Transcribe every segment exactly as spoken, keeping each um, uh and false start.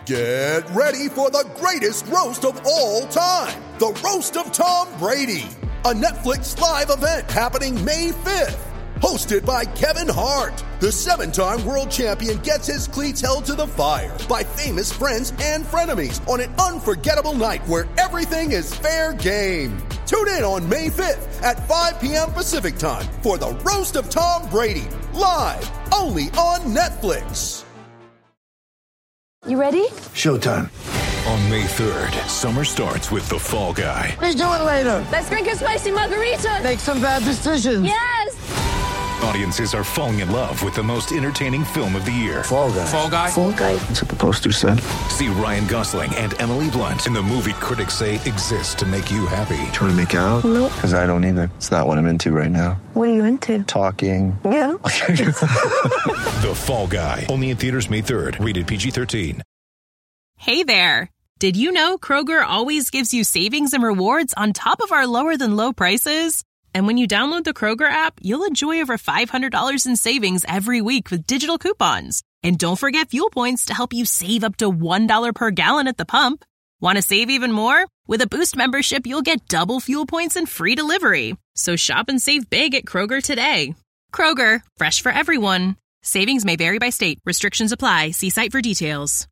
Get ready for the greatest roast of all time, the Roast of Tom Brady, a Netflix live event happening May fifth. Hosted by Kevin Hart, the seven-time world champion gets his cleats held to the fire by famous friends and frenemies on an unforgettable night where everything is fair game. Tune in on May fifth at five p.m. Pacific time for the Roast of Tom Brady, live only on Netflix. You ready? Showtime. On May third, summer starts with The Fall Guy. Let's do it later. Let's drink a spicy margarita. Make some bad decisions. Yes. Audiences are falling in love with the most entertaining film of the year. Fall Guy. Fall Guy. Fall Guy. That's what the poster said. See Ryan Gosling and Emily Blunt in the movie critics say exists to make you happy. Trying to make it out? Nope. Because I don't either. It's not what I'm into right now. What are you into? Talking. Yeah. The Fall Guy. Only in theaters May third. Rated P G thirteen. Hey there. Did you know Kroger always gives you savings and rewards on top of our lower than low prices? And when you download the Kroger app, you'll enjoy over five hundred dollars in savings every week with digital coupons. And don't forget fuel points to help you save up to one dollar per gallon at the pump. Want to save even more? With a Boost membership, you'll get double fuel points and free delivery. So shop and save big at Kroger today. Kroger, fresh for everyone. Savings may vary by state. Restrictions apply. See site for details.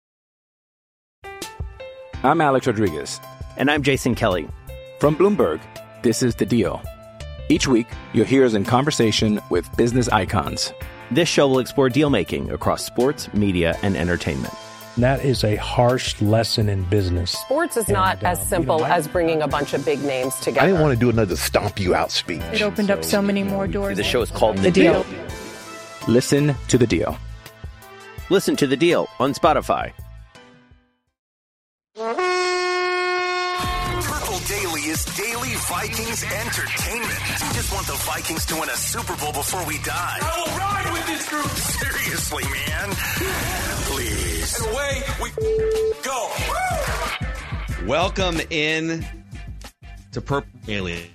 I'm Alex Rodriguez. And I'm Jason Kelly. From Bloomberg, this is The Deal. Each week, you'll hear us in conversation with business icons. This show will explore deal-making across sports, media, and entertainment. That is a harsh lesson in business. Sports is not and, uh, as simple you know, I, as bringing a bunch of big names together. I didn't want to do another stomp you out speech. It opened so, up so many more doors. The show is called The, the deal. deal. Listen to The Deal. Listen to The Deal on Spotify. Purple Daily is daily Vikings entertainment. We just want the Vikings to win a Super Bowl before we die. I will ride with this group. Seriously, man. Please. And away we go. Welcome in to Purple Daily.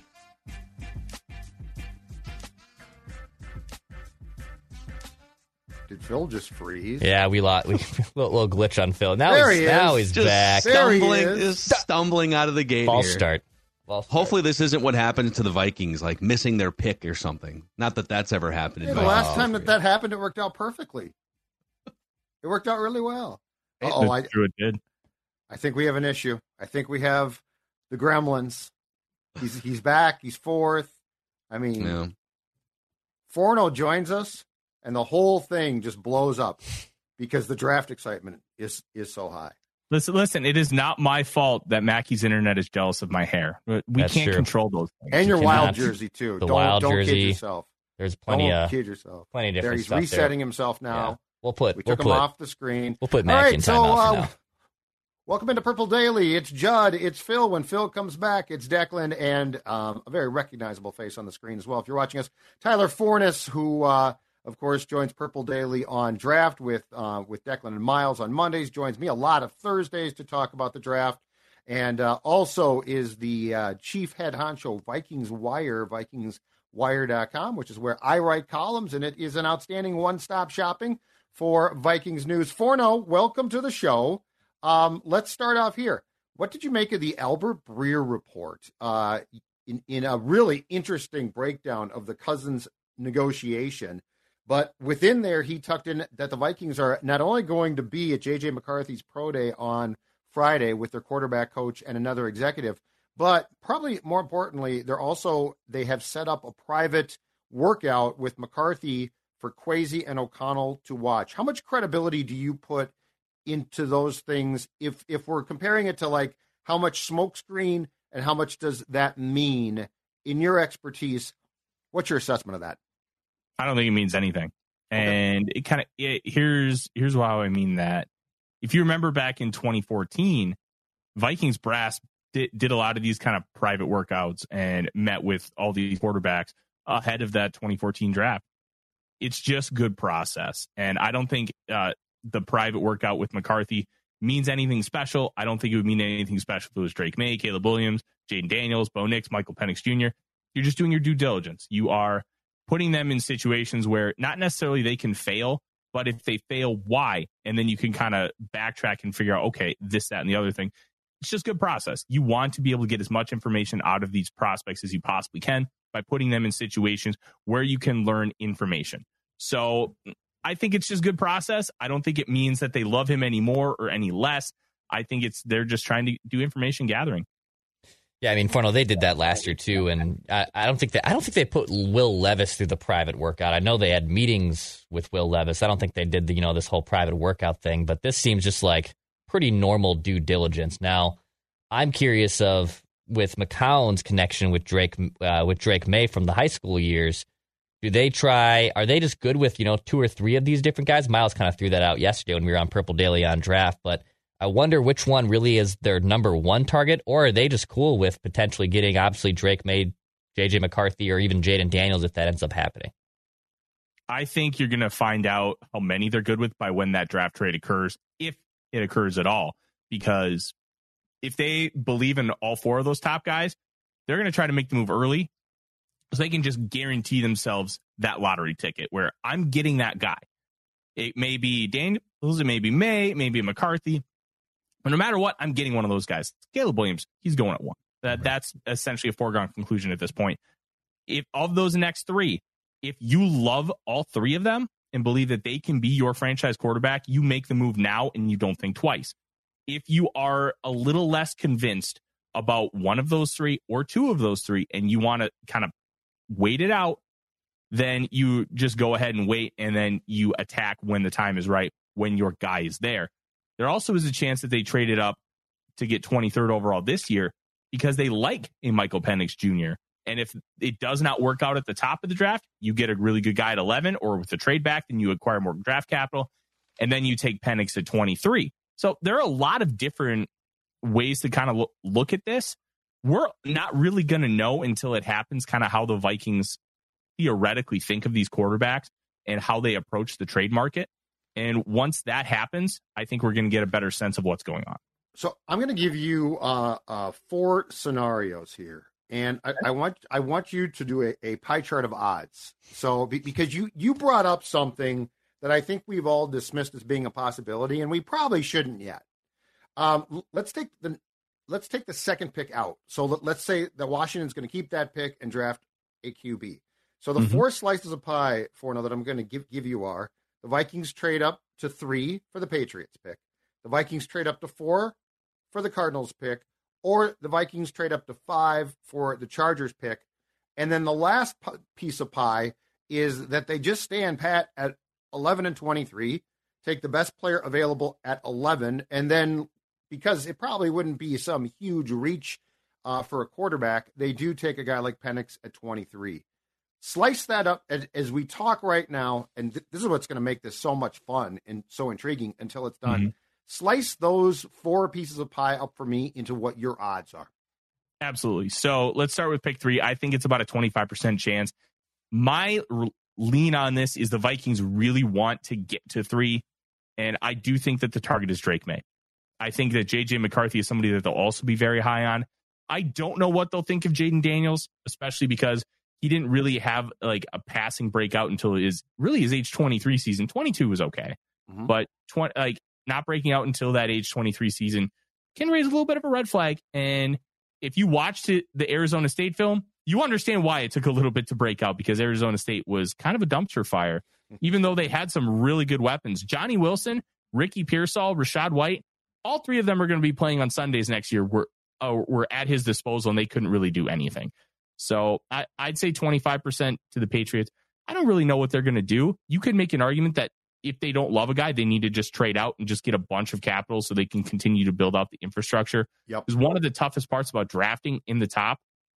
Did Phil just freeze? Yeah, we lost. We little, little glitch on Phil. Now there he's he now is. he's just back. Stumbling, There he is. just stumbling out of the gate. False here. start. False start. Hopefully, this isn't what happened to the Vikings, like missing their pick or something. Not that that's ever happened. Yeah, in the Vikings last time that history. that happened, it worked out perfectly. It worked out really well. Oh, I, True, it did. I think we have an issue. I think we have the Gremlins. He's he's back. He's fourth. I mean, Yeah. Forno joins us, and the whole thing just blows up because the draft excitement is is so high. Listen, listen. It is not my fault that Mackey's internet is jealous of my hair. We That's can't true. control those things. And your You wild cannot- jersey too. the don't wild don't jersey. kid yourself. There's plenty don't of kid yourself. plenty of There, different he's stuff resetting there. himself now. Yeah. We'll put We we'll took put him off the screen. we'll put All Mackey right, in so timeout for uh, now. welcome into Purple Daily. It's Judd. It's Phil. When Phil comes back, it's Declan, and um, a very recognizable face on the screen as well. If you're watching us, Tyler Fornes, who uh, of course joins Purple Daily on draft with uh, with Declan and Miles on Mondays. Joins me a lot of Thursdays to talk about the draft, and uh, also is the uh, chief head honcho Vikings Wire, Vikings Wire dot com, which is where I write columns, and it is an outstanding one-stop shopping for Vikings news. Forno, welcome to the show. Um, let's start off here. What did you make of the Albert Breer report uh, in, in a really interesting breakdown of the Cousins negotiation? But within there, he tucked in that the Vikings are not only going to be at J J McCarthy's pro day on Friday with their quarterback coach and another executive, but probably more importantly, they're also, they have set up a private workout with McCarthy for Kwesi and O'Connell to watch. How much credibility do you put into those things if if we're comparing it to like how much smokescreen and how much does that mean in your expertise? What's your assessment of that? I don't think it means anything. And it kind of it, here's here's why I mean that. If you remember back in twenty fourteen, Vikings brass did, did a lot of these kind of private workouts and met with all these quarterbacks ahead of that twenty fourteen draft. It's just good process. And I don't think uh, the private workout with McCarthy means anything special. I don't think it would mean anything special if it was Drake May, Caleb Williams, Jaden Daniels, Bo Nix, Michael Penix Junior You're just doing your due diligence. You are putting them in situations where not necessarily they can fail, But if they fail, why? And then you can kind of backtrack and figure out, okay, this, that, and the other thing. It's just good process. You want to be able to get as much information out of these prospects as you possibly can by putting them in situations where you can learn information. So I think it's just good process. I don't think it means that they love him any more or any less. I think it's they're just trying to do information gathering. Yeah, I mean, Furno, they did that last year too, and I, I don't think that I don't think they put Will Levis through the private workout. I know they had meetings with Will Levis. I don't think they did the, you know, this whole private workout thing, but this seems just like pretty normal due diligence. Now, I'm curious of with McCown's connection with Drake uh, with Drake May from the high school years. Do they try? Are they just good with, you know, two or three of these different guys? Miles kind of threw that out yesterday when we were on Purple Daily on draft, but I wonder which one really is their number one target, or are they just cool with potentially getting, obviously, Drake May, J J McCarthy, or even Jaden Daniels if that ends up happening? I think you're going to find out how many they're good with by when that draft trade occurs, if it occurs at all. Because if they believe in all four of those top guys, they're going to try to make the move early so they can just guarantee themselves that lottery ticket where I'm getting that guy. It may be Daniels, it may be May, it may be McCarthy. But no matter what, I'm getting one of those guys. Caleb Williams, he's going at one. That That's essentially a foregone conclusion at this point. If of those next three, if you love all three of them and believe that they can be your franchise quarterback, you make the move now and you don't think twice. If you are a little less convinced about one of those three or two of those three and you want to kind of wait it out, then you just go ahead and wait and then you attack when the time is right, when your guy is there. There also is a chance that they traded up to get twenty-third overall this year because they like a Michael Penix Junior And if it does not work out at the top of the draft, you get a really good guy at eleven, or with a trade back, then you acquire more draft capital, and then you take Penix at twenty-three. So there are a lot of different ways to kind of look, look at this. We're not really going to know until it happens kind of how the Vikings theoretically think of these quarterbacks and how they approach the trade market. And once that happens, I think we're going to get a better sense of what's going on. So I'm going to give you uh, uh, four scenarios here, and I, I want I want you to do a, a pie chart of odds. So be, because you you brought up something that I think we've all dismissed as being a possibility, and we probably shouldn't yet. Um, let's take the let's take the second pick out. So let, let's say that Washington's going to keep that pick and draft a Q B. So the mm-hmm. four slices of pie for now that I'm going to give give you are: the Vikings trade up to three for the Patriots pick. The Vikings trade up to four for the Cardinals pick, or the Vikings trade up to five for the Chargers pick. And then the last p- piece of pie is that they just stand pat at eleven and twenty-three, take the best player available at eleven, and then because it probably wouldn't be some huge reach uh, for a quarterback, they do take a guy like Penix at twenty-three. Slice that up as, as we talk right now, and th- this is what's going to make this so much fun and so intriguing until it's done. Mm-hmm. Slice those four pieces of pie up for me into what your odds are. Absolutely. So let's start with pick three. I think it's about a twenty-five percent chance. My r- lean on this is the Vikings really want to get to three, and I do think that the target is Drake May. I think that J J McCarthy is somebody that they'll also be very high on. I don't know what they'll think of Jaden Daniels, especially because he didn't really have like a passing breakout until his really his age twenty-three season. twenty-two was okay, mm-hmm. but twenty like not breaking out until that age twenty-three season can raise a little bit of a red flag. And if you watched it, the Arizona State film, you understand why it took a little bit to break out, because Arizona State was kind of a dumpster fire, even though they had some really good weapons. Johnny Wilson, Ricky Pearsall, Rashad White, all three of them are going to be playing on Sundays next year. Were uh, were at his disposal, and they couldn't really do anything. So I, I'd say twenty-five percent to the Patriots. I don't really know what they're going to do. You could make an argument that if they don't love a guy, they need to just trade out and just get a bunch of capital so they can continue to build out the infrastructure. Yep. Because one of the toughest parts about drafting in the top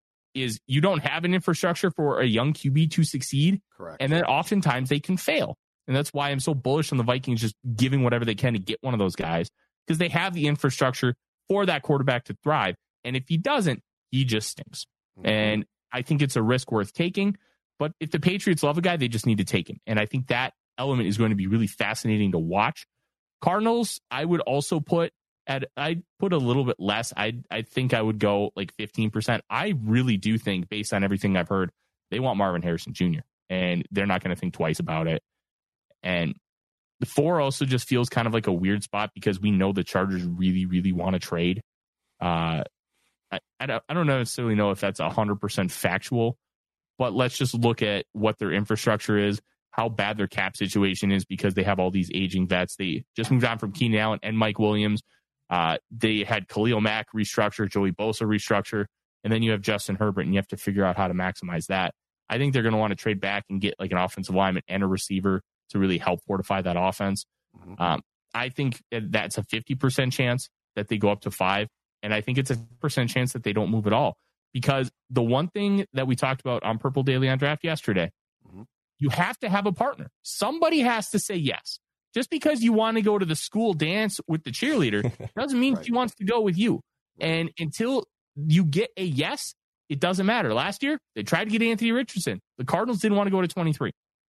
is you don't have an infrastructure for a young Q B to succeed. Correct. And then oftentimes they can fail. And that's why I'm so bullish on the Vikings just giving whatever they can to get one of those guys, because they have the infrastructure for that quarterback to thrive. And if he doesn't, he just stinks. Mm-hmm. And I think it's a risk worth taking. But if the Patriots love a guy, they just need to take him. And I think that element is going to be really fascinating to watch. Cardinals, I would also put at, I'd put a little bit less. I I think I would go like fifteen percent. I really do think, based on everything I've heard, they want Marvin Harrison Junior And they're not going to think twice about it. And the four also just feels kind of like a weird spot because we know the Chargers really, really want to trade. Uh, I, I, don't, I don't necessarily know if that's one hundred percent factual, but let's just look at what their infrastructure is, how bad their cap situation is because they have all these aging vets. They just moved on from Keenan Allen and Mike Williams. Uh, they had Khalil Mack restructure, Joey Bosa restructure, and then you have Justin Herbert, and you have to figure out how to maximize that. I think they're going to want to trade back and get like an offensive lineman and a receiver to really help fortify that offense. Mm-hmm. Um, I think that's a fifty percent chance that they go up to five, and I think it's a percent chance that they don't move at all. Because the one thing that we talked about on Purple Daily on Draft yesterday, mm-hmm. you have to have a partner. Somebody has to say yes. Just because you want to go to the school dance with the cheerleader doesn't mean right. she wants to go with you. And until you get a yes, it doesn't matter. Last year, they tried to get Anthony Richardson. The Cardinals didn't want to go to twenty-three.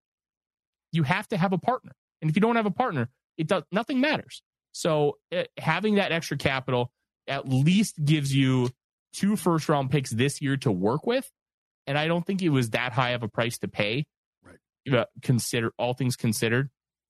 You have to have a partner. And if you don't have a partner, it does nothing matters. So uh, having that extra capital at least gives you two first round picks this year to work with. And I don't think it was that high of a price to pay. Right. Uh, consider all things considered.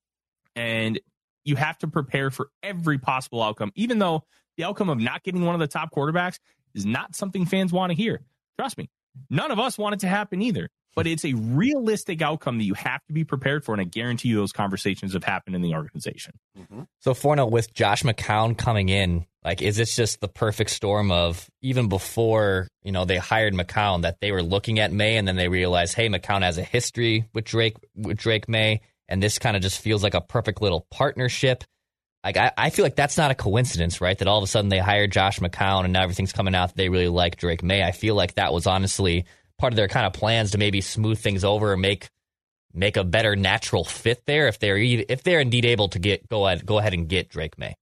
And you have to prepare for every possible outcome, even though the outcome of not getting one of the top quarterbacks is not something fans want to hear. Trust me, none of us want it to happen either. But it's a realistic outcome that you have to be prepared for, and I guarantee you those conversations have happened in the organization. Mm-hmm. So, Forno, with Josh McCown coming in, like, is this just the perfect storm of even before, you know, they hired McCown, that they were looking at May and then they realized, hey, McCown has a history with Drake with Drake May, and this kind of just feels like a perfect little partnership. Like, I, I feel like that's not a coincidence, right? That all of a sudden they hired Josh McCown and now everything's coming out that they really like Drake May. I feel like that was honestly part of their kind of plans to maybe smooth things over and make make a better natural fit there if they're if they're indeed able to get go ahead go ahead and get Drake May.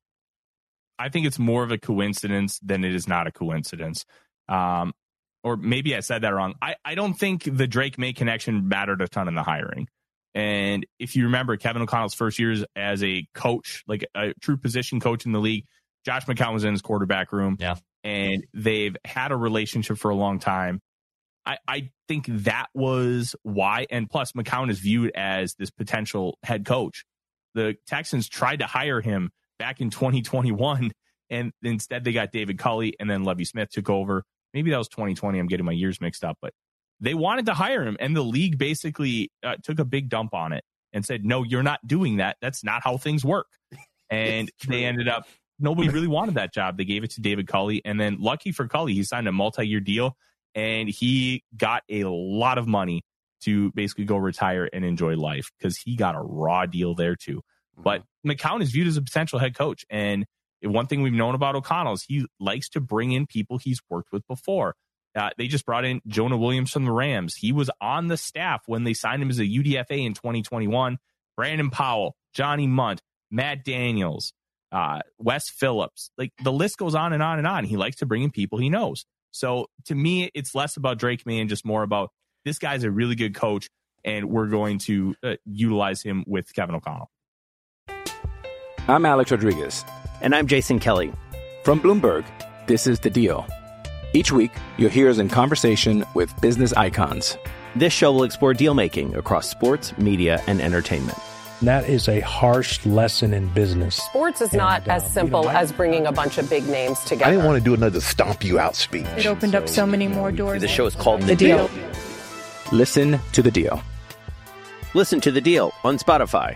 I think it's more of a coincidence than it is not a coincidence. Um, or maybe I said that wrong. I, I don't think the Drake May connection mattered a ton in the hiring. And if you remember Kevin O'Connell's first years as a coach, like a true position coach in the league, Josh McCown was in his quarterback room. Yeah. And they've had a relationship for a long time. I, I think that was why. And plus, McCown is viewed as this potential head coach. The Texans tried to hire him back in twenty twenty-one, and instead they got David Culley, and then Lovie Smith took over. Maybe that was twenty twenty. I'm getting my years mixed up, but they wanted to hire him, and the league basically uh, took a big dump on it and said, no, you're not doing that. That's not how things work. And they ended up, nobody really wanted that job. They gave it to David Culley, and then lucky for Culley, he signed a multi-year deal, and he got a lot of money to basically go retire and enjoy life because he got a raw deal there too. But McCown is viewed as a potential head coach. And one thing we've known about O'Connell is he likes to bring in people he's worked with before. Uh, they just brought in Jonah Williams from the Rams. He was on the staff when they signed him as a U D F A in twenty twenty-one. Brandon Powell, Johnny Munt, Matt Daniels, uh, Wes Phillips. Like the list goes on and on and on. He likes to bring in people he knows. So to me, it's less about Drake May and just more about this guy's a really good coach, and we're going to uh, utilize him with Kevin O'Connell. I'm Alex Rodriguez. And I'm Jason Kelly. From Bloomberg, this is The Deal. Each week, you'll hear us in conversation with business icons. This show will explore deal-making across sports, media, and entertainment. That is a harsh lesson in business. Sports is not and, uh, as simple you know, as bringing a bunch of big names together. I didn't want to do another stomp you out speech. It opened so, up so many more doors. The show is called The, the deal. deal. Listen to The Deal. Listen to The Deal on Spotify.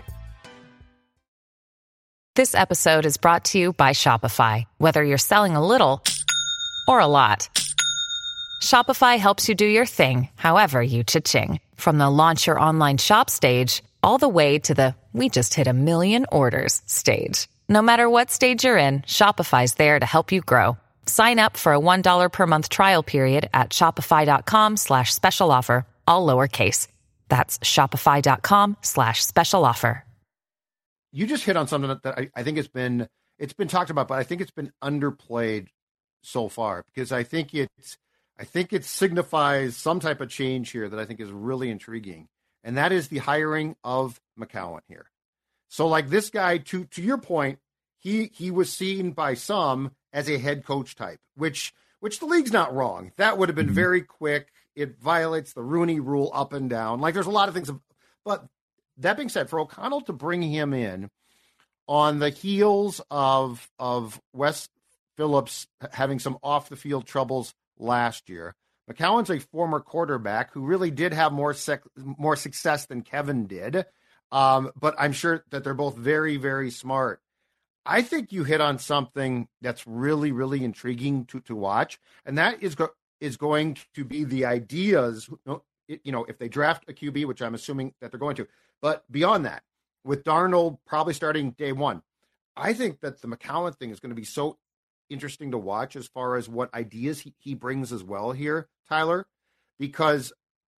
This episode is brought to you by Shopify. Whether you're selling a little or a lot, Shopify helps you do your thing, however you cha-ching. From the launch your online shop stage, all the way to the we just hit a million orders stage. No matter what stage you're in, Shopify's there to help you grow. Sign up for a one dollar per month trial period at shopify.com slash special offer, all lowercase. That's shopify.com slash special offer. You just hit on something that, that I, I think it's been it's been talked about, but I think it's been underplayed so far because I think it's I think it signifies some type of change here that I think is really intriguing, and that is the hiring of McCown here. So, like this guy, to to your point, he he was seen by some as a head coach type, which which the league's not wrong. That would have been mm-hmm. very quick. It violates the Rooney Rule up and down. Like there's a lot of things, but that being said, for O'Connell to bring him in on the heels of of Wes Phillips having some off the field troubles last year, McCown's a former quarterback who really did have more sec- more success than Kevin did, um, but I'm sure that they're both very, very smart. I think you hit on something that's really, really intriguing to, to watch, and that is go- is going to be the ideas, you know, if they draft a Q B, which I'm assuming that they're going to, but beyond that, with Darnold probably starting day one, I think that the McCown thing is going to be so interesting to watch as far as what ideas he, he brings as well here, Tyler, because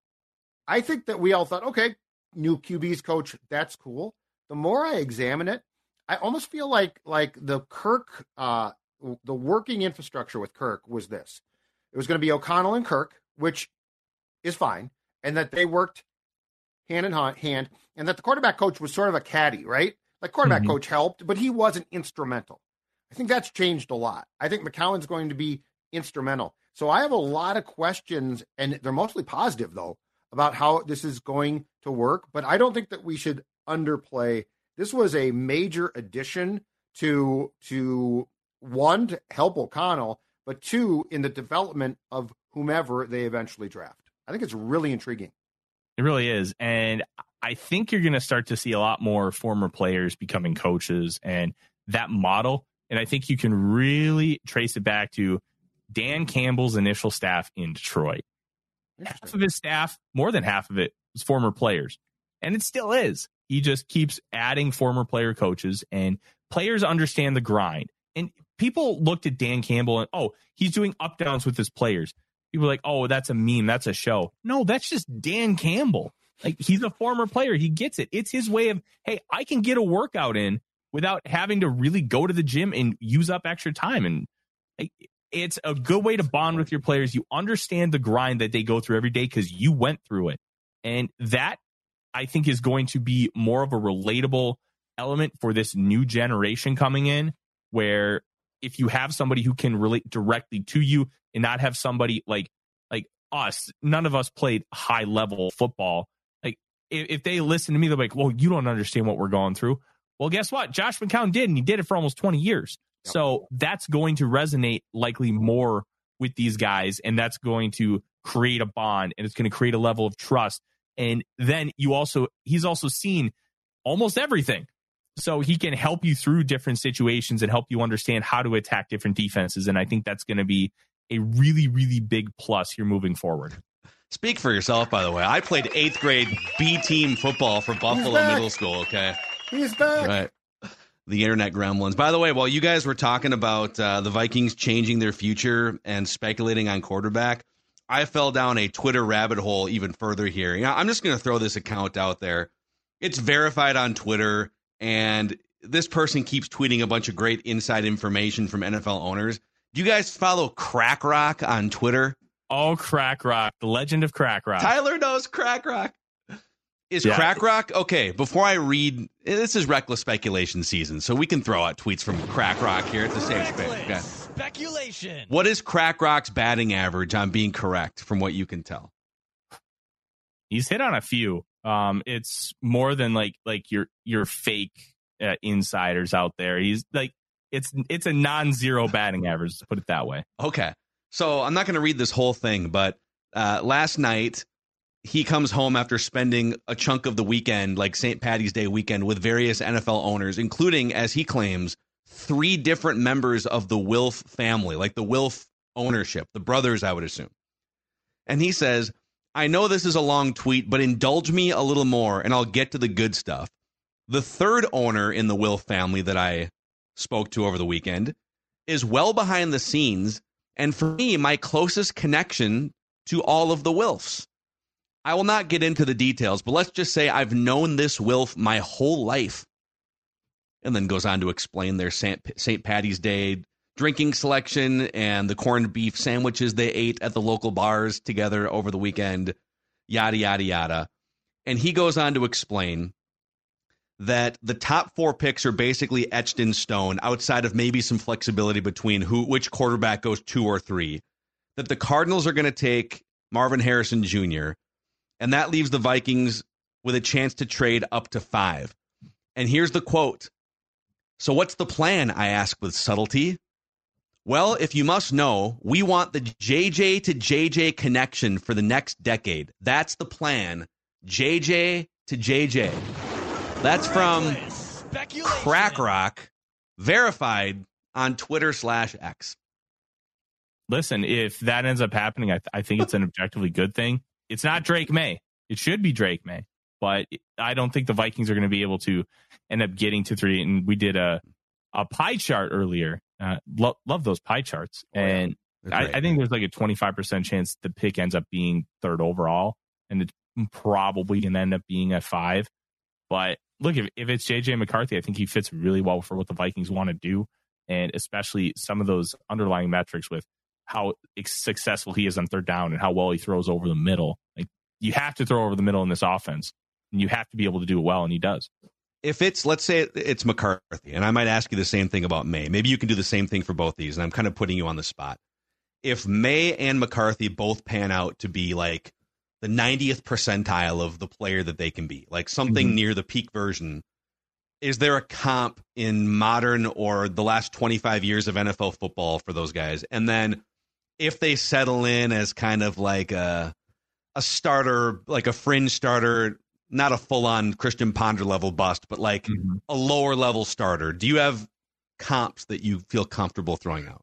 I think that we all thought, okay, new Q B's coach, that's cool. The more I examine it, I almost feel like like the Kirk, uh, the working infrastructure with Kirk was this. It was going to be O'Connell and Kirk, which is fine, and that they worked hand in hand, and that the quarterback coach was sort of a caddy, right? Like quarterback mm-hmm. coach helped, but he wasn't instrumental. I think that's changed a lot. I think McCown's going to be instrumental. So I have a lot of questions, and they're mostly positive, though, about how this is going to work. But I don't think that we should underplay. This was a major addition to, to one, to help O'Connell, but two, in the development of whomever they eventually draft. I think it's really intriguing. It really is. And I think you're going to start to see a lot more former players becoming coaches and that model. And I think you can really trace it back to Dan Campbell's initial staff in Detroit. Half of his staff, more than half of it, was former players. And it still is. He just keeps adding former player coaches, and players understand the grind. And people looked at Dan Campbell and, oh, he's doing up downs with his players. People were like, oh, that's a meme. That's a show. No, that's just Dan Campbell. Like, he's a former player. He gets it. It's his way of, hey, I can get a workout in without having to really go to the gym and use up extra time. And it's a good way to bond with your players. You understand the grind that they go through every day because you went through it. And that, I think, is going to be more of a relatable element for this new generation coming in, where if you have somebody who can relate directly to you and not have somebody like like us, none of us played high level football. Like, if, if they listen to me, they're like, well, you don't understand what we're going through. Well, guess what? Josh McCown did, and he did it for almost twenty years. Yep. So that's going to resonate likely more with these guys, and that's going to create a bond, and it's going to create a level of trust. And then you also, he's also seen almost everything. So he can help you through different situations and help you understand how to attack different defenses. And I think that's going to be a really, really big plus here moving forward. Speak for yourself, by the way. I played eighth grade B team football for Buffalo Middle School, okay? He's back. Right. The internet gremlins. By the way, while you guys were talking about uh, the Vikings changing their future and speculating on quarterback, I fell down a Twitter rabbit hole even further here. You know, I'm just going to throw this account out there. It's verified on Twitter, and this person keeps tweeting a bunch of great inside information from N F L owners. Do you guys follow Crack Rock on Twitter? Oh, Crack Rock, the legend of Crack Rock. Tyler knows Crack Rock. Is yeah. Crack Rock, okay, before I read, this is reckless speculation season, so we can throw out tweets from Crack Rock here at the same space. Okay. Speculation. What is Crack Rock's batting average on being correct from what you can tell? He's hit on a few. Um, it's more than like like your your fake uh, insiders out there. He's like, it's it's a non-zero batting average, to put it that way. Okay. So I'm not going to read this whole thing, but uh, last night he comes home after spending a chunk of the weekend, like Saint Patty's Day weekend, with various N F L owners, including, as he claims, three different members of the Wilf family, like the Wilf ownership, the brothers, I would assume. And he says, I know this is a long tweet, but indulge me a little more and I'll get to the good stuff. The third owner in the Wilf family that I spoke to over the weekend is well behind the scenes, and for me, my closest connection to all of the Wilfs. I will not get into the details, but let's just say I've known this Wilf my whole life. And then goes on to explain their Saint Patty's Day drinking selection and the corned beef sandwiches they ate at the local bars together over the weekend, yada, yada, yada. And he goes on to explain that the top four picks are basically etched in stone outside of maybe some flexibility between who which quarterback goes two or three, that the Cardinals are going to take Marvin Harrison Junior, and that leaves the Vikings with a chance to trade up to five. And here's the quote. So what's the plan? I ask with subtlety. Well, if you must know, we want the J J to J J connection for the next decade. That's the plan. J J to J J. That's from Crack Rock, verified on Twitter slash X. Listen, if that ends up happening, I, th- I think it's an objectively good thing. It's not Drake May. It should be Drake May, but I don't think the Vikings are going to be able to end up getting to three. And we did a, a pie chart earlier. Uh, lo- love those pie charts. Oh, and yeah. I, I think there's like a twenty-five percent chance the pick ends up being third overall, and it's probably going to end up being at five. But look, if, if it's J J McCarthy, I think he fits really well for what the Vikings want to do, and especially some of those underlying metrics with how successful he is on third down and how well he throws over the middle. Like, you have to throw over the middle in this offense, and you have to be able to do it well, and he does. If it's, let's say it's McCarthy, and I might ask you the same thing about May. Maybe you can do the same thing for both these, and I'm kind of putting you on the spot. If May and McCarthy both pan out to be like the ninetieth percentile of the player that they can be, like something mm-hmm. near the peak version, is there a comp in modern or the last twenty-five years of N F L football for those guys? And then if they settle in as kind of like a, a starter, like a fringe starter, not a full-on Christian Ponder level bust, but like mm-hmm. a lower level starter. Do you have comps that you feel comfortable throwing out?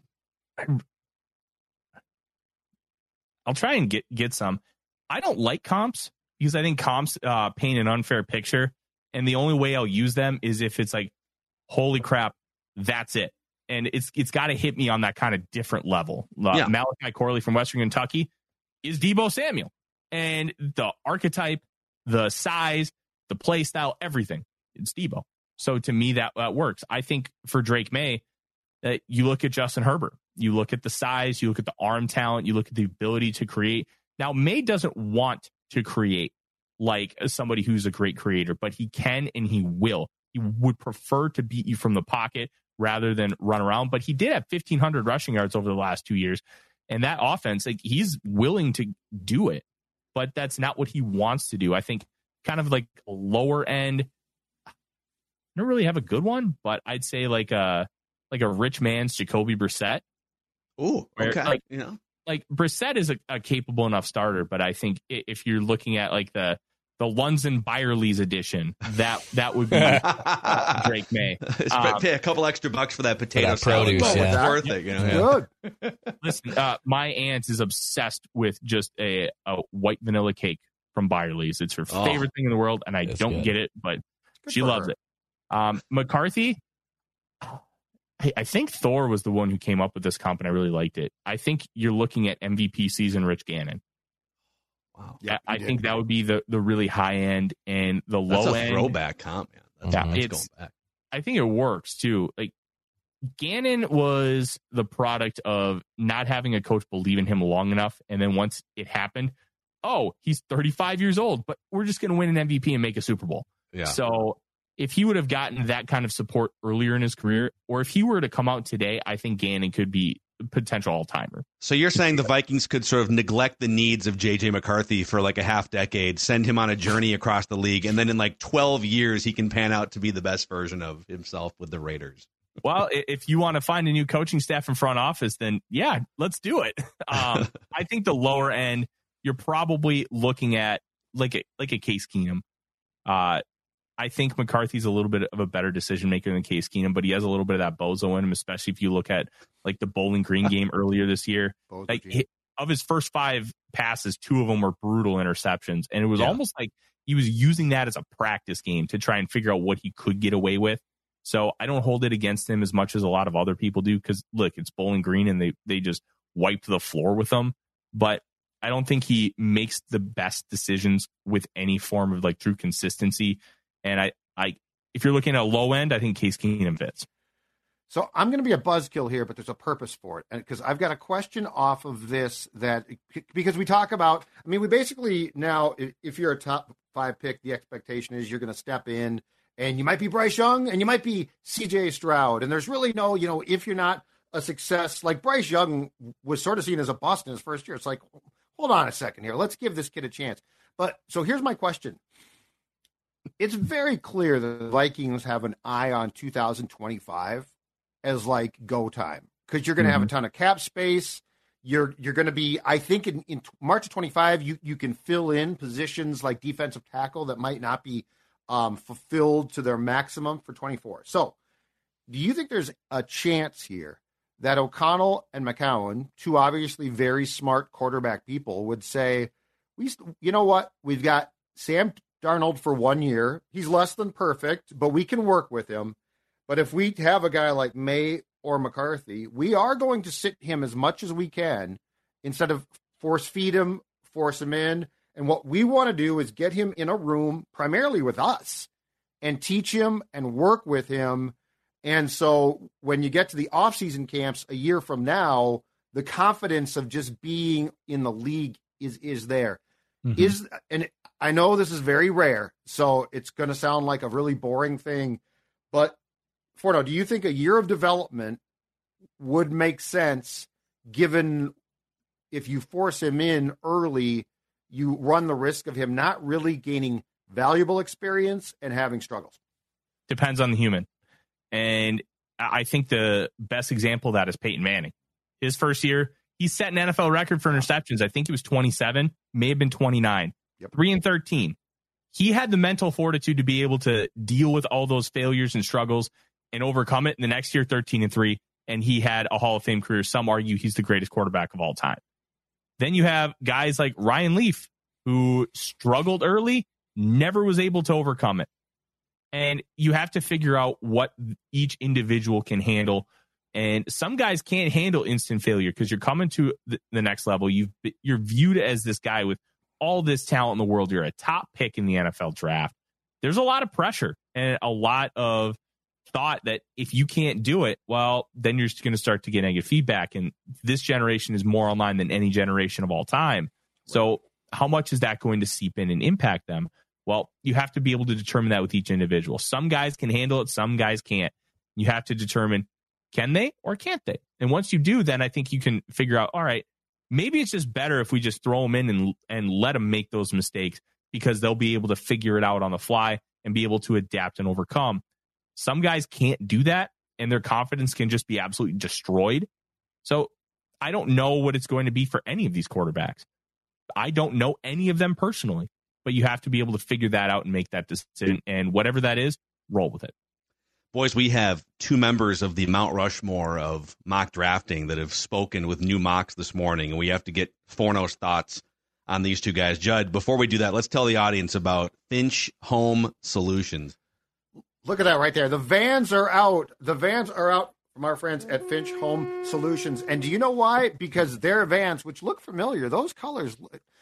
I'll try and get, get some. I don't like comps because I think comps uh, paint an unfair picture. And the only way I'll use them is if it's like, holy crap, that's it. And it's it's got to hit me on that kind of different level. Uh, yeah. Malachi Corley from Western Kentucky is Deebo Samuel. And the archetype, the size, the play style, everything, it's Deebo. So to me, that, that works. I think for Drake May, uh, you look at Justin Herbert, you look at the size, you look at the arm talent, you look at the ability to create. Now, May doesn't want to create like somebody who's a great creator, but he can and he will. He would prefer to beat you from the pocket rather than run around. But he did have fifteen hundred rushing yards over the last two years. And that offense, like, he's willing to do it. But that's not what he wants to do. I think kind of like a lower end. I don't really have a good one, but I'd say like a like a rich man's Jacoby Brissett. Ooh, okay. Like, you know, like Brissett is a, a capable enough starter, but I think if you're looking at like the the Lunzen Byerly's edition, that that would be uh, Drake May. Um, Pay a couple extra bucks for that potato that produce, salad. Yeah. It's worth it. You know, yeah. Good. Listen, uh, my aunt is obsessed with just a, a white vanilla cake from Byerly's. It's her Oh. favorite thing in the world, and I That's don't good. get it, but Good she for loves her. it. Um, McCarthy, I, I think Thor was the one who came up with this comp, and I really liked it. I think you're looking at M V P season Rich Gannon. Wow. Yeah, I think that would be the, the really high end, and the That's low a end. throwback comp, man. That's, Yeah, that's it's- going back. I think it works too. Like, Gannon was the product of not having a coach believe in him long enough, and then once it happened, oh, he's thirty-five years old, but we're just going to win an M V P and make a Super Bowl. Yeah. So if he would have gotten that kind of support earlier in his career, or if he were to come out today, I think Gannon could be a potential all-timer. So you're saying the Vikings could sort of neglect the needs of J J McCarthy for like a half decade, send him on a journey across the league, and then in like twelve years, he can pan out to be the best version of himself with the Raiders. Well, i- if you want to find a new coaching staff in front office, then yeah, let's do it. Um, I think the lower end, you're probably looking at like a like a Case Keenum. Uh, I think McCarthy's a little bit of a better decision maker than Case Keenum, but he has a little bit of that bozo in him, especially if you look at like the Bowling Green game earlier this year. Bozo Like gene. hi- of his first five passes, two of them were brutal interceptions, and it was Yeah. almost like he was using that as a practice game to try and figure out what he could get away with. So I don't hold it against him as much as a lot of other people do, because look, it's Bowling Green and they they just wiped the floor with them. But I don't think he makes the best decisions with any form of like true consistency. And I, I, if you're looking at a low end, I think Case Keenum fits. So I'm going to be a buzzkill here, but there's a purpose for it. And because I've got a question off of this that, because we talk about, I mean, we basically now, if, if you're a top five pick, the expectation is you're going to step in and you might be Bryce Young and you might be C J Stroud. And there's really no, you know, if you're not a success, like Bryce Young was sort of seen as a bust in his first year. It's like, hold on a second here. Let's give this kid a chance. But so here's my question. it's very clear that the Vikings have an eye on two thousand twenty-five as like go time because you're going to mm-hmm. have a ton of cap space. You're you're going to be, I think, in, in March of twenty-five, you you can fill in positions like defensive tackle that might not be um, fulfilled to their maximum for twenty-four. So, do you think there's a chance here that O'Connell and McCown, two obviously very smart quarterback people, would say, "We, you know what, we've got Sam Darnold for one year. He's less than perfect, but we can work with him. But if we have a guy like May or McCarthy, we are going to sit him as much as we can instead of force feed him, force him in. And what we want to do is get him in a room primarily with us and teach him and work with him. And so when you get to the offseason camps a year from now, the confidence of just being in the league is is there. Mm-hmm. Is and I know this is very rare, so it's going to sound like a really boring thing, but Forno, do you think a year of development would make sense given if you force him in early, you run the risk of him not really gaining valuable experience and having struggles? Depends on the human. And I think the best example of that is Peyton Manning. His first year, he set an N F L record for interceptions. I think it was twenty-seven, may have been twenty-nine. Yep. three and thirteen. He had the mental fortitude to be able to deal with all those failures and struggles and overcome it. In the next year, thirteen and three, and he had a Hall of Fame career. Some argue he's the greatest quarterback of all time. Then you have guys like Ryan Leaf, who struggled early, never was able to overcome it. And you have to figure out what each individual can handle. And some guys can't handle instant failure because you're coming to the, the next level. You've, you're viewed as this guy with all this talent in the world. You're a top pick in the N F L draft. There's a lot of pressure and a lot of thought that if you can't do it, well, then you're going to start to get negative feedback. And this generation is more online than any generation of all time. So how much is that going to seep in and impact them? Well, you have to be able to determine that with each individual. Some guys can handle it. Some guys can't. You have to determine, can they or can't they? And once you do, then I think you can figure out, all right, maybe it's just better if we just throw them in and, and let them make those mistakes because they'll be able to figure it out on the fly and be able to adapt and overcome. Some guys can't do that, and their confidence can just be absolutely destroyed. So I don't know what it's going to be for any of these quarterbacks. I don't know any of them personally, but you have to be able to figure that out and make that decision. And whatever that is, roll with it. Boys, we have two members of the Mount Rushmore of mock drafting that have spoken with new mocks this morning, and we have to get Forno's thoughts on these two guys. Judd, before we do that, let's tell the audience about Finch Home Solutions. Look at that right there. The vans are out. The vans are out from our friends at Finch Home Solutions. And do you know why? Because their vans, which look familiar, those colors,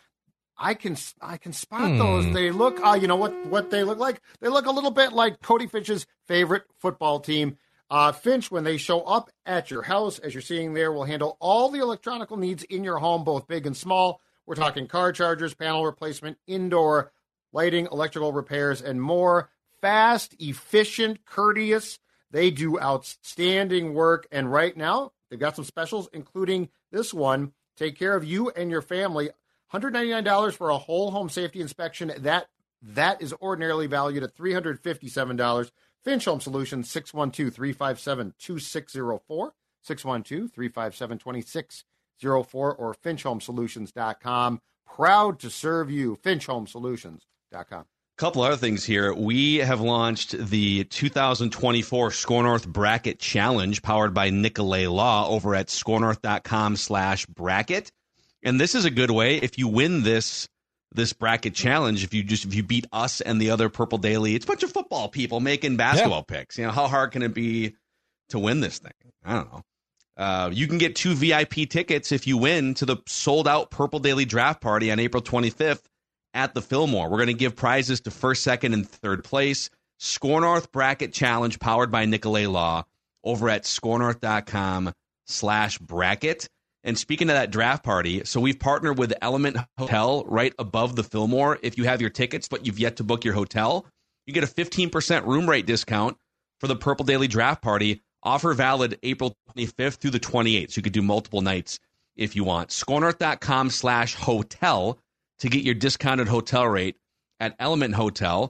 I can I can spot hmm. those. They look, uh, you know what, what they look like? They look a little bit like Cody Finch's favorite football team. Uh, Finch, when they show up at your house, as you're seeing there, will handle all the electronic needs in your home, both big and small. We're talking car chargers, panel replacement, indoor lighting, electrical repairs, and more. Fast, efficient, courteous. They do outstanding work. And right now, they've got some specials, including this one. Take care of you and your family. one hundred ninety-nine dollars for a whole home safety inspection. That That is ordinarily valued at three hundred fifty-seven dollars. Finch Home Solutions, six one two, three five seven, two six zero four, six one two, three five seven, two six zero four, or finch home solutions dot com. Proud to serve you, finch home solutions dot com. Couple other things here. We have launched the two thousand twenty-four Score North Bracket Challenge powered by Nicolay Law over at scorenorth.com slash bracket. And this is a good way if you win this this bracket challenge, if you just if you beat us and the other Purple Daily, it's a bunch of football people making basketball yeah. picks. You know, how hard can it be to win this thing? I don't know. Uh, you can get two V I P tickets if you win to the sold out Purple Daily Draft Party on April twenty-fifth. At the Fillmore. We're going to give prizes to first, second, and third place. Score North Bracket Challenge powered by Nicolay Law over at scorenorth.com slash bracket. And speaking of that draft party, so we've partnered with Element Hotel right above the Fillmore. If you have your tickets but you've yet to book your hotel, you get a fifteen percent room rate discount for the Purple Daily Draft Party. Offer valid April twenty-fifth through the twenty-eighth. So you could do multiple nights if you want. scorenorth.com slash hotel to get your discounted hotel rate at Element Hotel.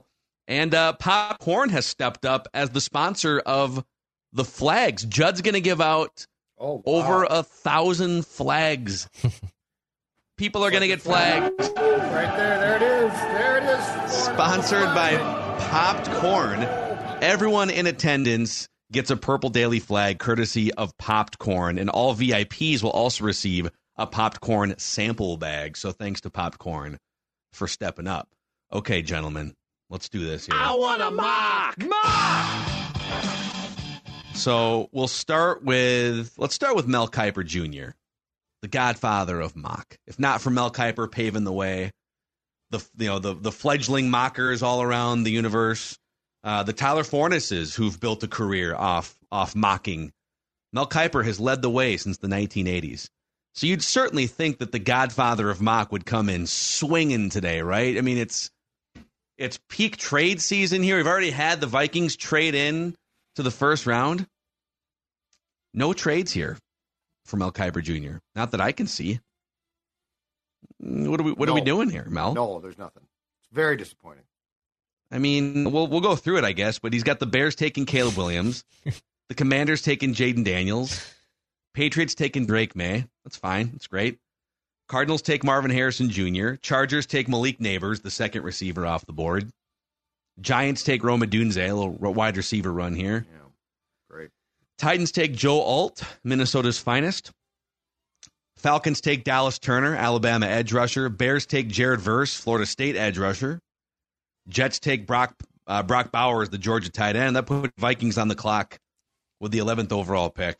And uh, Popcorn has stepped up as the sponsor of the flags. Judd's going to give out oh, wow. over a thousand flags. People are going to get flags. Right there. There it is. There it is. Sponsored by Popped Corn. Everyone in attendance gets a Purple Daily flag courtesy of Popped Corn. And all V I Ps will also receive a Popped Corn sample bag. So thanks to Popped Corn for stepping up. Okay, gentlemen. Let's do this here. I want a mock! Mock! So we'll start with, let's start with Mel Kiper Junior, the godfather of mock. If not for Mel Kiper paving the way, the you know the the fledgling mockers all around the universe, uh, the Tyler Fornesses who've built a career off off mocking. Mel Kiper has led the way since the nineteen eighties. So you'd certainly think that the godfather of mock would come in swinging today, right? I mean, it's It's peak trade season here. We've already had the Vikings trade in to the first round. No trades here for Mel Kiper Junior Not that I can see. What are we What no. are we doing here, Mel? No, there's nothing. It's very disappointing. I mean, we'll we'll go through it, I guess. But he's got the Bears taking Caleb Williams, the Commanders taking Jaden Daniels, Patriots taking Drake May. That's fine. That's great. Cardinals take Marvin Harrison Junior Chargers take Malik Neighbors, the second receiver off the board. Giants take Rome Odunze, a little wide receiver run here. Yeah, great. Titans take Joe Alt, Minnesota's finest. Falcons take Dallas Turner, Alabama edge rusher. Bears take Jared Verse, Florida State edge rusher. Jets take Brock uh, Brock Bowers, the Georgia tight end. That put Vikings on the clock with the eleventh overall pick,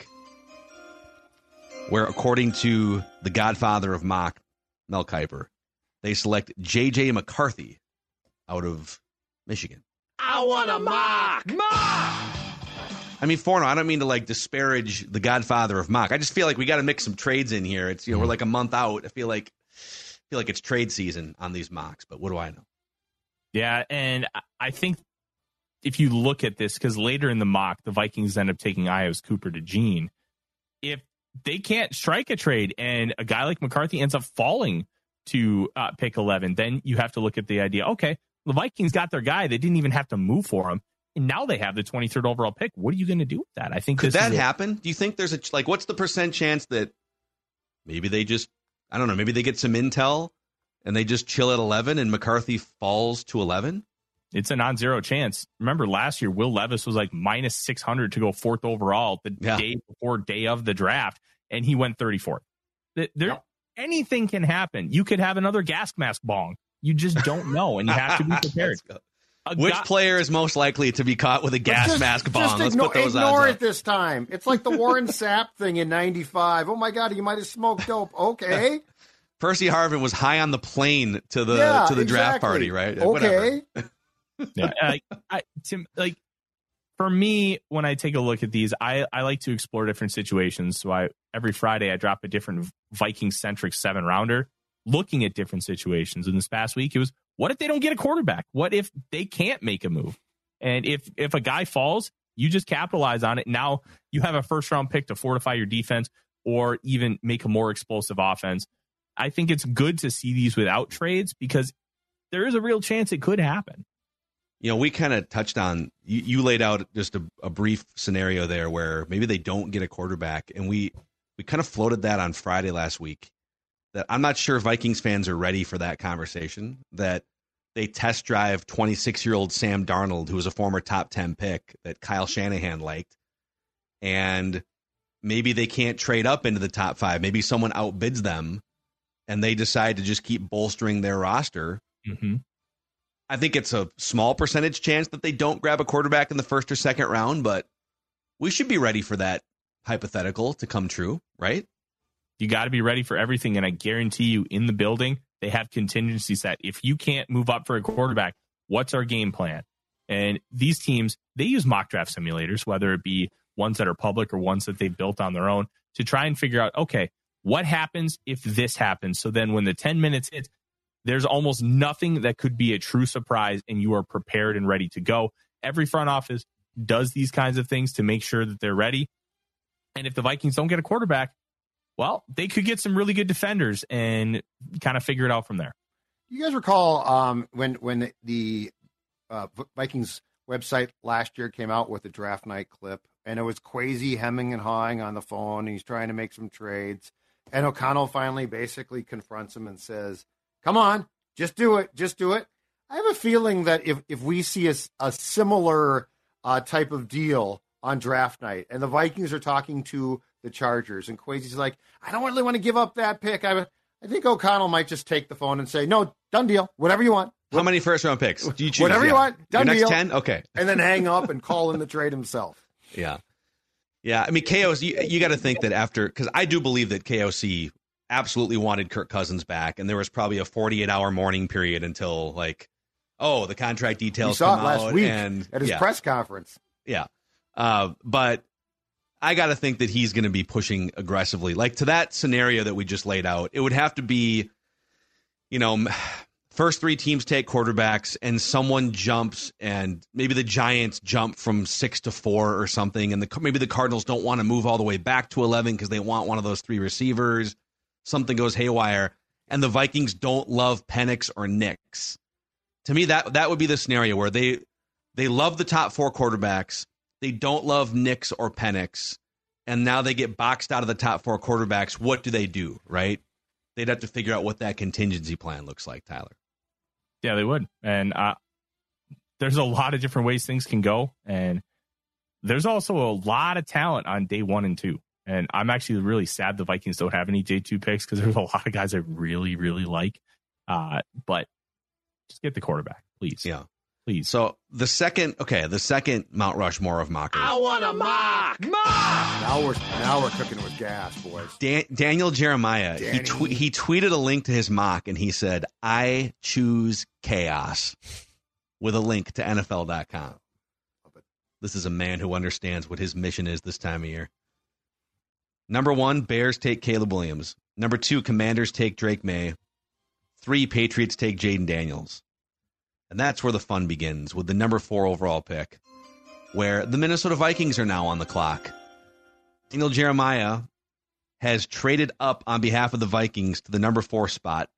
where, according to the godfather of mock, Mel Kiper, they select J J McCarthy out of Michigan. I want a mock! Mock! I mean, Forno, I don't mean to, like, disparage the godfather of mock. I just feel like we got to mix some trades in here. It's, you know, we're like a month out. I feel like I feel like it's trade season on these mocks, but what do I know? Yeah, and I think if you look at this, because later in the mock, the Vikings end up taking Iowa's Cooper DeJean. If they can't strike a trade and a guy like McCarthy ends up falling to uh, pick eleven, then you have to look at the idea, okay, the Vikings got their guy. They didn't even have to move for him. And now they have the twenty-third overall pick. What are you going to do with that? I think Could this that is happen? Do you think there's a, like, what's the percent chance that maybe they just, I don't know, maybe they get some intel and they just chill at eleven and McCarthy falls to eleven? It's a non-zero chance. Remember last year, Will Levis was like minus six hundred to go fourth overall the yeah. day before day of the draft, and he went thirty-fourth. There, yep. Anything can happen. You could have another gas mask bong. You just don't know, and you have to be prepared. Which guy- player is most likely to be caught with a gas just, mask bomb? Just Let's ignore, put those ignore odds it up. this time. It's like the Warren Sapp thing in ninety-five. Oh, my God, he might have smoked dope. Okay. Percy Harvin was high on the plane to the yeah, to the exactly. draft party, right? Okay. yeah, I, I, Tim, like, for me, when I take a look at these, I, I like to explore different situations. So I every Friday, I drop a different Viking-centric seven-rounder looking at different situations. And this past week, it was, what if they don't get a quarterback? What if they can't make a move? And if if a guy falls, you just capitalize on it. Now you have a first-round pick to fortify your defense or even make a more explosive offense. I think it's good to see these without trades because there is a real chance it could happen. You know, we kind of touched on, you, you laid out just a, a brief scenario there where maybe they don't get a quarterback. And we, we kind of floated that on Friday last week, that I'm not sure Vikings fans are ready for that conversation, that they test drive twenty-six-year-old Sam Darnold, who was a former top ten pick that Kyle Shanahan liked. And maybe they can't trade up into the top five. Maybe someone outbids them and they decide to just keep bolstering their roster. Mm-hmm. I think it's a small percentage chance that they don't grab a quarterback in the first or second round, but we should be ready for that hypothetical to come true, right? You got to be ready for everything, and I guarantee you in the building, they have contingency set. If you can't move up for a quarterback, what's our game plan? And these teams, they use mock draft simulators, whether it be ones that are public or ones that they've built on their own, to try and figure out, okay, what happens if this happens? So then when the ten minutes hits, there's almost nothing that could be a true surprise, and you are prepared and ready to go. Every front office does these kinds of things to make sure that they're ready. And if the Vikings don't get a quarterback, well, they could get some really good defenders and kind of figure it out from there. You guys recall um, when when the uh, Vikings website last year came out with a draft night clip, and it was Kwesi hemming and hawing on the phone. And he's trying to make some trades, and O'Connell finally basically confronts him and says, "Come on, just do it, just do it." I have a feeling that if, if we see a, a similar uh, type of deal on draft night, and the Vikings are talking to the Chargers, and Kwesi's like, "I don't really want to give up that pick," I, I think O'Connell might just take the phone and say, "No, done deal, whatever you want." How many first round picks do you choose? Whatever yeah. you want, done Your next deal. ten, okay, and then hang up and call in the trade himself. Yeah, yeah. I mean, K O C. You, you got to think that after, because I do believe that K O C absolutely wanted Kirk Cousins back, and there was probably a forty-eight hour mourning period until like, oh, the contract details we saw come it last out week and at his yeah. press conference. Yeah, uh, but I got to think that he's going to be pushing aggressively. Like to that scenario that we just laid out, it would have to be, you know, first three teams take quarterbacks and someone jumps, and maybe the Giants jump from six to four or something, and the maybe the Cardinals don't want to move all the way back to eleven because they want one of those three receivers. Something goes haywire, and the Vikings don't love Penix or Nix. To me, that that would be the scenario where they they love the top four quarterbacks. They don't love Nix or Penix, and now they get boxed out of the top four quarterbacks. What do they do, right? They'd have to figure out what that contingency plan looks like, Tyler. Yeah, they would. And uh, there's a lot of different ways things can go. And there's also a lot of talent on day one and two. And I'm actually really sad the Vikings don't have any day two picks because there's a lot of guys I really, really like. Uh, but just get the quarterback, please. Yeah. Please. So the second, okay, the second Mount Rushmore of mockers. I want to mock. Mock. Now we're now we're cooking with gas, boys. Dan, Daniel Jeremiah, he, tw- he tweeted a link to his mock, and he said, "I choose chaos," with a link to N F L dot com. This is a man who understands what his mission is this time of year. Number one, Bears take Caleb Williams. Number two, Commanders take Drake May. Three, Patriots take Jaden Daniels. And that's where the fun begins, with the number four overall pick, where the Minnesota Vikings are now on the clock. Daniel Jeremiah has traded up on behalf of the Vikings to the number four spot.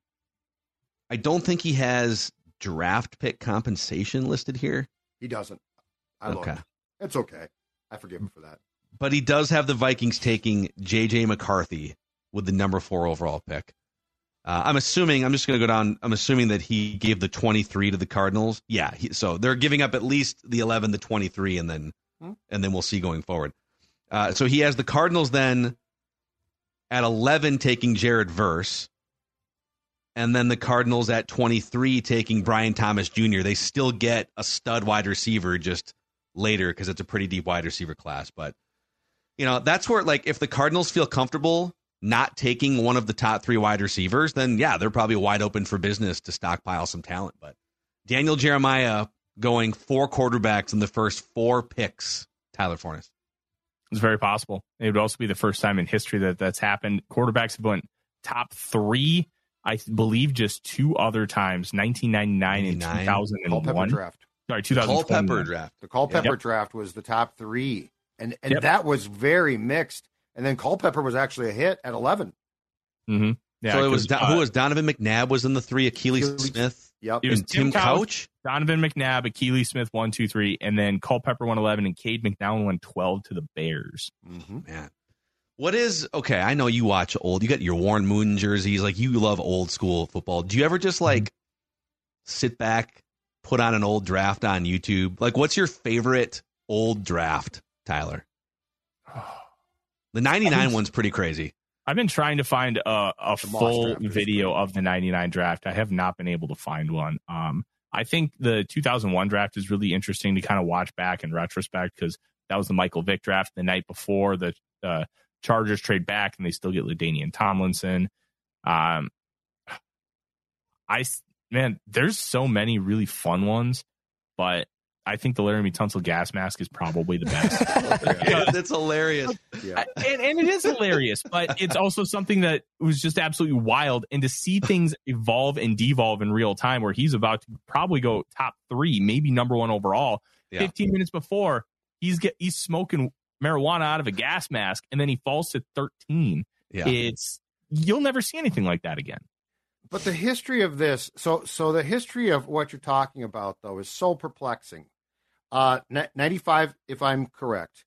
I don't think he has draft pick compensation listed here. He doesn't. I okay. looked. It's okay. I forgive him for that. But he does have the Vikings taking J J McCarthy with the number four overall pick. Uh, I'm assuming, I'm just going to go down, I'm assuming that he gave the twenty-three to the Cardinals. Yeah, he, so they're giving up at least the eleven to twenty-three, and then hmm. and then we'll see going forward. Uh, so he has the Cardinals then at eleven taking Jared Verse, and then the Cardinals at twenty-three taking Brian Thomas Junior They still get a stud wide receiver just later because it's a pretty deep wide receiver class. But, you know, that's where, like, if the Cardinals feel comfortable not taking one of the top three wide receivers, then yeah, they're probably wide open for business to stockpile some talent. But Daniel Jeremiah going four quarterbacks in the first four picks, Tyler Forness. It's very possible. It would also be the first time in history that that's happened. Quarterbacks have went top three, I believe, just two other times, nineteen ninety-nine and two thousand one. Culpepper draft. Sorry, two thousand one. Culpepper draft. The Culpepper yep. draft was the top three, and and yep. that was very mixed. And then Culpepper was actually a hit at eleven. Mm-hmm. Yeah, so it was uh, who was Donovan McNabb was in the three, Akili Smith, yep, it was and Tim, Tim Couch, Couch, Donovan McNabb, Akili Smith one, two, three, and then Culpepper won eleven, and Cade McNown won twelve to the Bears. Mm-hmm. Man, what is okay? I know you watch old. You got your Warren Moon jerseys, like you love old school football. Do you ever just like mm-hmm. sit back, put on an old draft on YouTube? Like, what's your favorite old draft, Tyler? The ninety-nine one's pretty crazy. I've been trying to find a, a full video of the ninety-nine draft. I have not been able to find one. Um, I think the two thousand one draft is really interesting to kind of watch back in retrospect because that was the Michael Vick draft the night before the uh, Chargers trade back and they still get LaDainian Tomlinson. Um, I man, there's so many really fun ones, but I think the Laramie Tunsil gas mask is probably the best. That's hilarious. Yeah. And, and it is hilarious, but it's also something that was just absolutely wild. And to see things evolve and devolve in real time where he's about to probably go top three, maybe number one overall, yeah. fifteen minutes before he's get he's smoking marijuana out of a gas mask and then he falls to thirteen. Yeah. It's you'll never see anything like that again. But the history of this, so so the history of what you're talking about, though, is so perplexing. Uh, ninety-five, if I'm correct,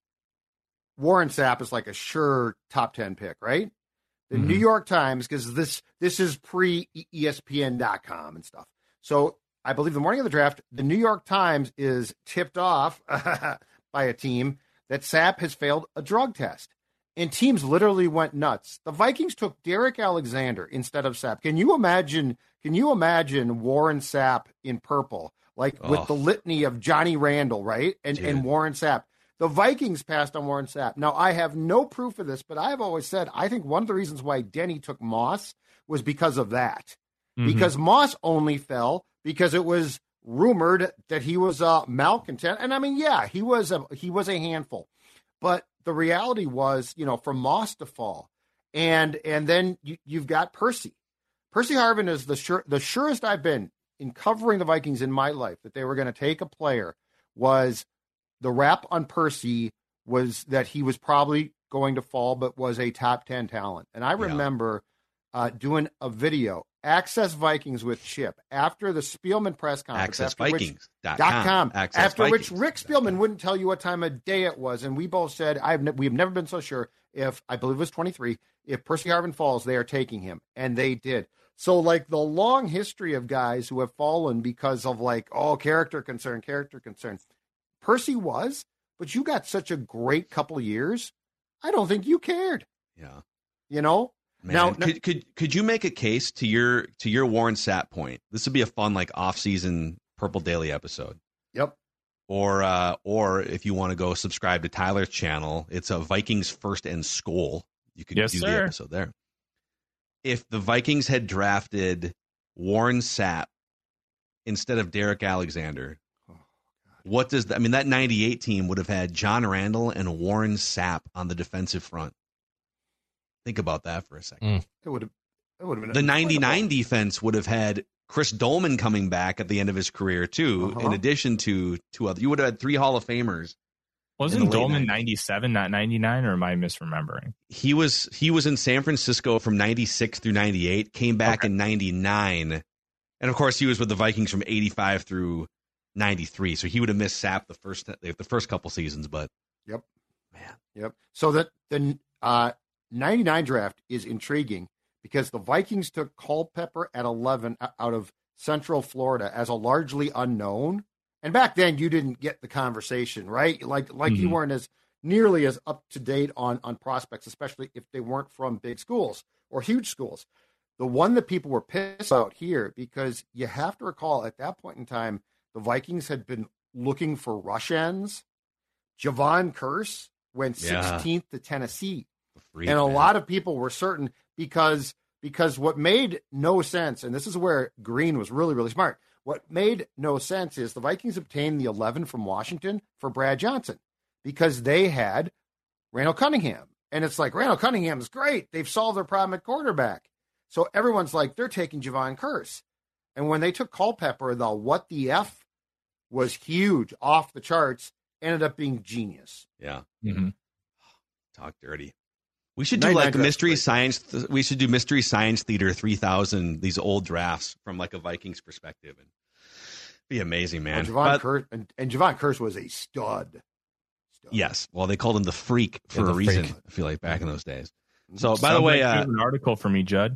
Warren Sapp is like a sure top ten pick, right? The mm-hmm. New York Times, because this this is pre E S P N dot com and stuff. So I believe the morning of the draft, the New York Times is tipped off by a team that Sapp has failed a drug test. And teams literally went nuts. The Vikings took Derek Alexander instead of Sapp. Can you imagine? Can you imagine Warren Sapp in purple, like oh. with the litany of Johnny Randall, right? And Dude. and Warren Sapp. The Vikings passed on Warren Sapp. Now I have no proof of this, but I've always said I think one of the reasons why Denny took Moss was because of that. Mm-hmm. Because Moss only fell because it was rumored that he was a malcontent, and I mean, yeah, he was a he was a handful, but the reality was, you know, for Moss to fall, and and then you, you've got Percy. Percy Harvin is the sure, the surest I've been in covering the Vikings in my life that they were going to take a player. Was the rap on Percy was that he was probably going to fall, but was a top ten talent. And I remember yeah. uh, doing a video, Access Vikings with Chip, after the Spielman press conference. Access Vikings dot com. Access After Vikings. which Rick Spielman wouldn't tell you what time of day it was. And we both said, I've ne- we've never been so sure if, I believe it was twenty-three, if Percy Harvin falls, they are taking him. And they did. So, like, the long history of guys who have fallen because of, like, oh, character concern, character concern. Percy was, but you got such a great couple of years. I don't think you cared. Yeah. You know? Man, now, could, could could you make a case to your to your Warren Sapp point? This would be a fun like off season Purple Daily episode. Yep. Or uh, or if you want to go subscribe to Tyler's channel, it's a Vikings First and Skol. You could yes, do sir. the episode there. If the Vikings had drafted Warren Sapp instead of Derek Alexander, oh, what does that I mean? That ninety-eight team would have had John Randall and Warren Sapp on the defensive front. Think about that for a second. Mm. It would have. It would have been the ninety-nine defense would have had Chris Dolman coming back at the end of his career too. Uh-huh. In addition to two other, you would have had three Hall of Famers. Wasn't Dolman ninety-seven, not ninety-nine, or am I misremembering? He was he was in San Francisco from ninety-six through ninety-eight. Came back okay. in ninety-nine, and of course he was with the Vikings from eighty-five through ninety-three. So he would have missed Sapp the first the first couple seasons. But yep, man, yep. So that the. Uh, ninety-nine draft is intriguing because the Vikings took Culpepper at eleven out of Central Florida as a largely unknown. And back then you didn't get the conversation, right? Like like mm-hmm. you weren't as nearly as up to date on, on prospects, especially if they weren't from big schools or huge schools. The one that people were pissed about here, because you have to recall at that point in time, the Vikings had been looking for rush ends. Javon Curse went sixteenth yeah. to Tennessee. Freak, and a man. lot of people were certain because because what made no sense, and this is where Green was really, really smart. What made no sense is the Vikings obtained the eleven from Washington for Brad Johnson because they had Randall Cunningham. And it's like, Randall Cunningham is great. They've solved their problem at quarterback. So everyone's like, they're taking Javon Curse. And when they took Culpepper, the what the F was huge, off the charts, ended up being genius. Yeah. Mm-hmm. Talk dirty. We should do like mystery science. Th- we should do mystery science theater three thousand. These old drafts from like a Vikings perspective, and be amazing, man. Well, Javon but, Curse and, and Javon Curse was a stud. stud. Yes, well, they called him the Freak for yeah, a reason. Freak. I feel like back in those days. So, Sounds by the way, like uh, an article for me, Judd.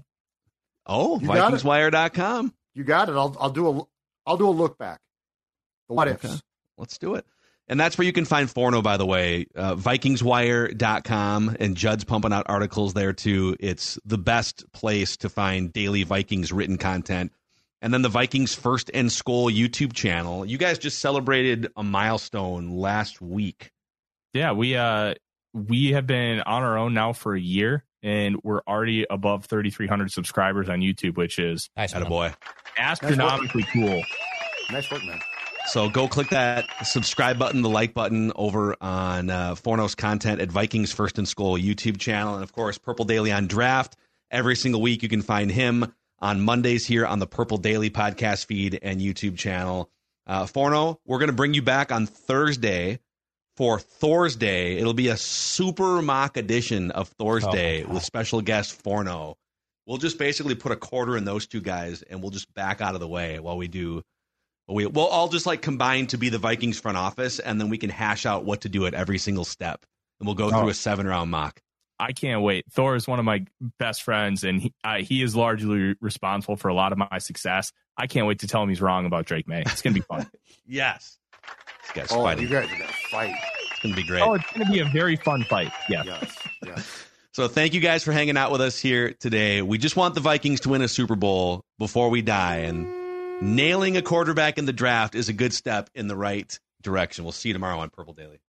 Oh, Vikings Wire dot com. You got it. I'll I'll do a I'll do a look back. The what okay. ifs. Let's do it. And that's where you can find Forno, by the way, uh, Vikings Wire dot com, and Judd's pumping out articles there, too. It's the best place to find daily Vikings written content. And then the Vikings First and Skol YouTube channel. You guys just celebrated a milestone last week. Yeah, we uh we have been on our own now for a year, and we're already above thirty-three hundred subscribers on YouTube, which is nice, boy, astronomically nice cool. Nice work, man. So go click that subscribe button, the like button over on uh, Forno's content at Vikings First and Skol YouTube channel. And, of course, Purple Daily on Draft. Every single week you can find him on Mondays here on the Purple Daily podcast feed and YouTube channel. Uh, Forno, we're going to bring you back on Thursday for Thor's Day. It'll be a super mock edition of Thor's oh Day with special guest Forno. we'll just basically put a quarter in those two guys, and we'll just back out of the way while we do. We, we'll all just like combine to be the Vikings front office, and then we can hash out what to do at every single step, and we'll go through oh. a seven round mock. I can't wait. Thor is one of my best friends, and he, uh, he is largely responsible for a lot of my success. I can't wait to tell him he's wrong about Drake May. It's going to be fun. Yes. These guys oh, fighting. You guys are going to fight. It's going to be great. Oh, it's going to be a very fun fight. Yeah. Yes. Yes. So thank you guys for hanging out with us here today. We just want the Vikings to win a Super Bowl before we die, and nailing a quarterback in the draft is a good step in the right direction. We'll see you tomorrow on Purple Daily.